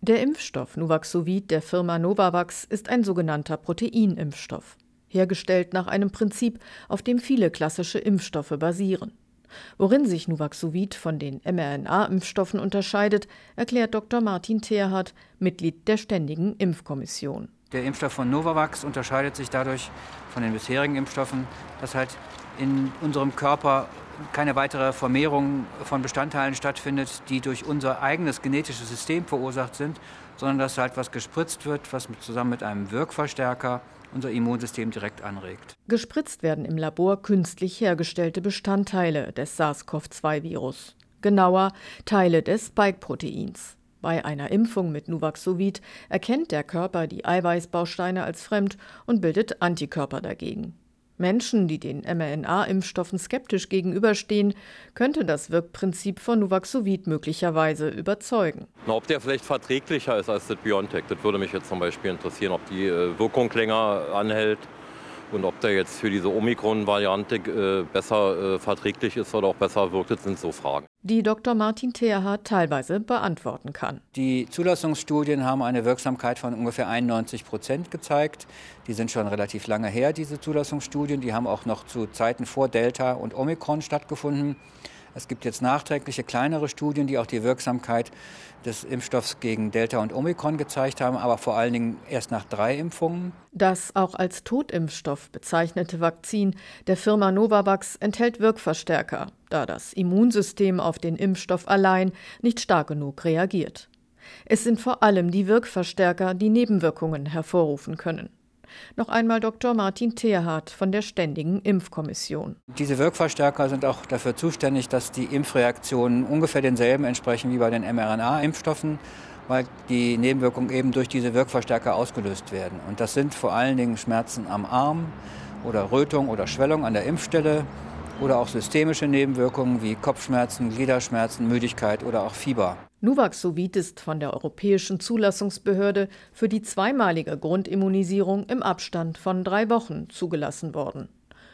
Der Impfstoff Nuvaxovid der Firma Novavax ist ein sogenannter Proteinimpfstoff, hergestellt nach einem Prinzip, auf dem viele klassische Impfstoffe basieren. Worin sich Nuvaxovid von den mRNA-Impfstoffen unterscheidet, erklärt Dr. Martin Terhardt, Mitglied der Ständigen Impfkommission. Der Impfstoff von Novavax unterscheidet sich dadurch von den bisherigen Impfstoffen, dass halt in unserem Körper keine weitere Vermehrung von Bestandteilen stattfindet, die durch unser eigenes genetisches System verursacht sind, sondern dass halt was gespritzt wird, was zusammen mit einem Wirkverstärker unser Immunsystem direkt anregt. Gespritzt werden im Labor künstlich hergestellte Bestandteile des SARS-CoV-2-Virus, genauer Teile des Spike-Proteins. Bei einer Impfung mit Nuvaxovid erkennt der Körper die Eiweißbausteine als fremd und bildet Antikörper dagegen. Menschen, die den mRNA-Impfstoffen skeptisch gegenüberstehen, könnte das Wirkprinzip von Nuvaxovid möglicherweise überzeugen. Ob der vielleicht verträglicher ist als das BioNTech, das würde mich jetzt zum Beispiel interessieren, ob die Wirkung länger anhält und ob der jetzt für diese Omikron-Variante besser verträglich ist oder auch besser wirkt, das sind so Fragen, die Dr. Martin Terhardt teilweise beantworten kann. Die Zulassungsstudien haben eine Wirksamkeit von ungefähr 91% gezeigt. Die sind schon relativ lange her, diese Zulassungsstudien. Die haben auch noch zu Zeiten vor Delta und Omikron stattgefunden. Es gibt jetzt nachträgliche kleinere Studien, die auch die Wirksamkeit des Impfstoffs gegen Delta und Omikron gezeigt haben, aber vor allen Dingen erst nach 3 Impfungen. Das auch als Totimpfstoff bezeichnete Vakzin der Firma Novavax enthält Wirkverstärker, da das Immunsystem auf den Impfstoff allein nicht stark genug reagiert. Es sind vor allem die Wirkverstärker, die Nebenwirkungen hervorrufen können. Noch einmal Dr. Martin Terhardt von der Ständigen Impfkommission. Diese Wirkverstärker sind auch dafür zuständig, dass die Impfreaktionen ungefähr denselben entsprechen wie bei den mRNA-Impfstoffen, weil die Nebenwirkungen eben durch diese Wirkverstärker ausgelöst werden. Und das sind vor allen Dingen Schmerzen am Arm oder Rötung oder Schwellung an der Impfstelle oder auch systemische Nebenwirkungen wie Kopfschmerzen, Gliederschmerzen, Müdigkeit oder auch Fieber. Nuvaxovid ist von der Europäischen Zulassungsbehörde für die zweimalige Grundimmunisierung im Abstand von 3 Wochen zugelassen worden.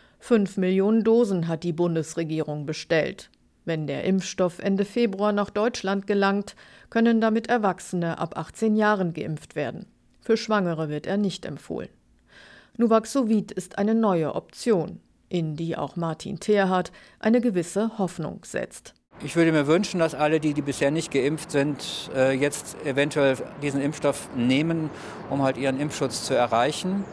5 Millionen Dosen hat die Bundesregierung bestellt. Wenn der Impfstoff Ende Februar nach Deutschland gelangt, können damit Erwachsene ab 18 Jahren geimpft werden. Für Schwangere wird er nicht empfohlen. Nuvaxovid ist eine neue Option, in die auch Martin Terhardt eine gewisse Hoffnung setzt. Ich würde mir wünschen, dass alle, die bisher nicht geimpft sind, jetzt eventuell diesen Impfstoff nehmen, um halt ihren Impfschutz zu erreichen.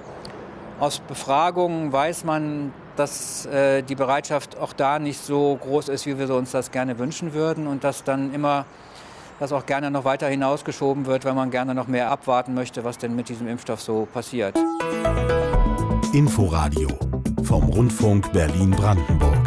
Aus Befragungen weiß man, dass die Bereitschaft auch da nicht so groß ist, wie wir uns das gerne wünschen würden und dass dann immer das auch gerne noch weiter hinausgeschoben wird, weil man gerne noch mehr abwarten möchte, was denn mit diesem Impfstoff so passiert. Inforadio vom Rundfunk Berlin-Brandenburg.